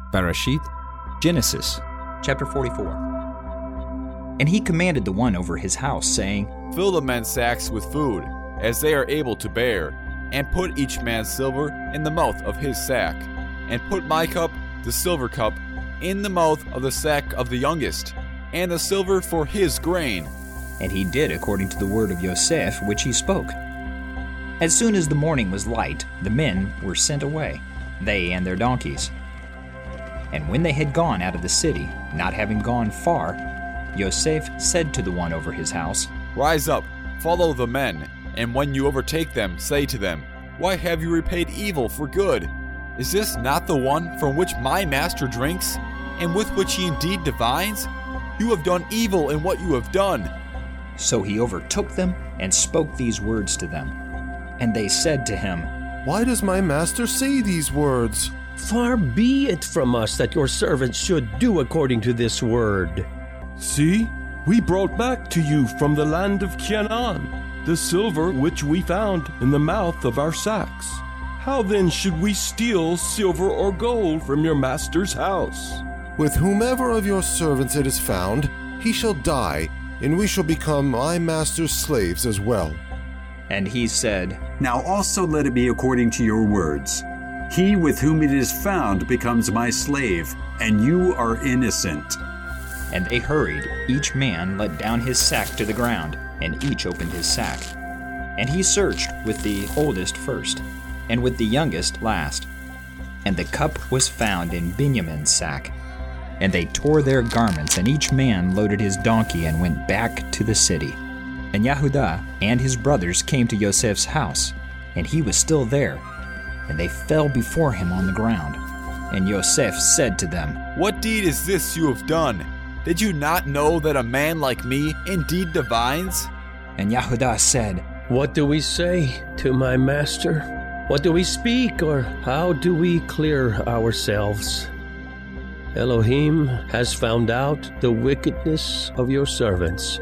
Bereshit, Genesis, chapter 44. And he commanded the one over his house, saying, Fill the men's sacks with food, as they are able to bear, and put each man's silver in the mouth of his sack, and put my cup, the silver cup, in the mouth of the sack of the youngest, and the silver for his grain. And he did according to the word of Yosef, which he spoke. As soon as the morning was light, the men were sent away, they and their donkeys. And when they had gone out of the city, not having gone far, Yosef said to the one over his house, Rise up, follow the men, and when you overtake them, say to them, Why have you repaid evil for good? Is this not the one from which my master drinks, and with which he indeed divines? You have done evil in what you have done. So he overtook them and spoke these words to them. And they said to him, Why does my master say these words? Far be it from us that your servants should do according to this word. See, we brought back to you from the land of Canaan the silver which we found in the mouth of our sacks. How then should we steal silver or gold from your master's house? With whomever of your servants it is found, he shall die, and we shall become my master's slaves as well. And he said, Now also let it be according to your words. He with whom it is found becomes my slave, and you are innocent. And they hurried, each man let down his sack to the ground, and each opened his sack. And he searched with the oldest first, and with the youngest last. And the cup was found in Benjamin's sack. And they tore their garments, and each man loaded his donkey and went back to the city. And Yehudah and his brothers came to Yosef's house, and he was still there. And they fell before him on the ground. And Yosef said to them, What deed is this you have done? Did you not know that a man like me indeed divines? And Yehudah said, What do we say to my master? What do we speak, or how do we clear ourselves? Elohim has found out the wickedness of your servants.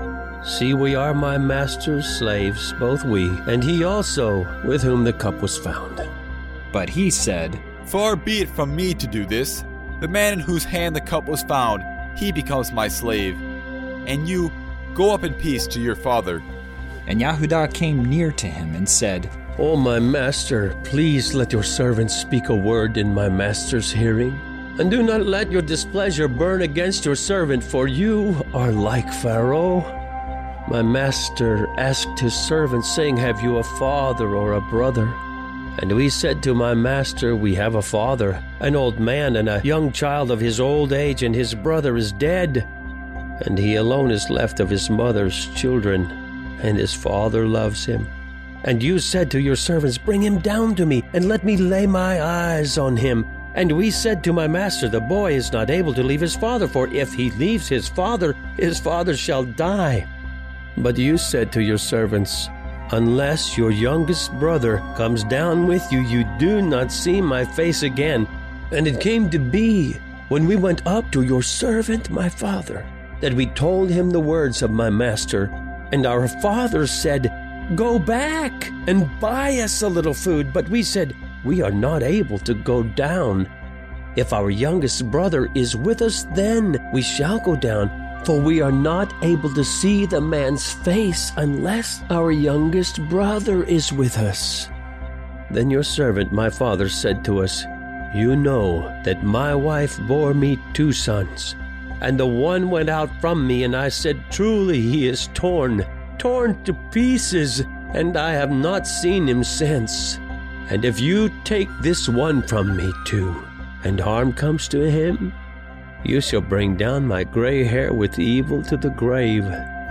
See, we are my master's slaves, both we, and he also, with whom the cup was found. But he said, Far be it from me to do this. The man in whose hand the cup was found, he becomes my slave. And you, go up in peace to your father. And Yehudah came near to him and said, O my master, please let your servant speak a word in my master's hearing. And do not let your displeasure burn against your servant, for you are like Pharaoh. My master asked his servant, saying, Have you a father or a brother? And we said to my master, We have a father, an old man, and a young child of his old age, and his brother is dead. And he alone is left of his mother's children, and his father loves him. And you said to your servants, Bring him down to me, and let me lay my eyes on him. And we said to my master, The boy is not able to leave his father, for if he leaves his father shall die. But you said to your servants, Unless your youngest brother comes down with you, you do not see my face again. And it came to be, when we went up to your servant, my father, that we told him the words of my master. And our father said, Go back and buy us a little food. But we said, We are not able to go down. If our youngest brother is with us, then we shall go down. For we are not able to see the man's face unless our youngest brother is with us. Then your servant, my father, said to us, You know that my wife bore me 2 sons, and the one went out from me, and I said, Truly he is torn to pieces, and I have not seen him since. And if you take this one from me too, and harm comes to him, you shall bring down my gray hair with evil to the grave.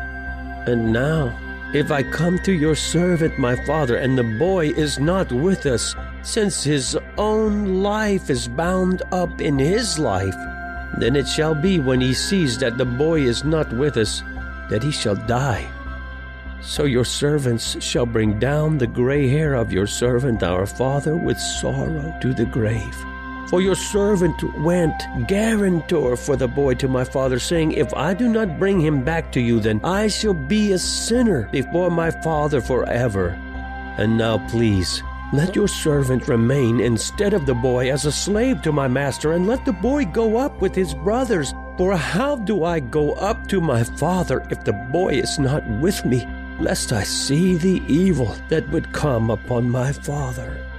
And now, if I come to your servant my father, and the boy is not with us, since his own life is bound up in his life, then it shall be when he sees that the boy is not with us, that he shall die. So your servants shall bring down the gray hair of your servant our father with sorrow to the grave. For your servant went guarantor for the boy to my father, saying, If I do not bring him back to you, then I shall be a sinner before my father forever. And now please, Let your servant remain instead of the boy as a slave to my master, and let the boy go up with his brothers. For how do I go up to my father if the boy is not with me, lest I see the evil that would come upon my father?"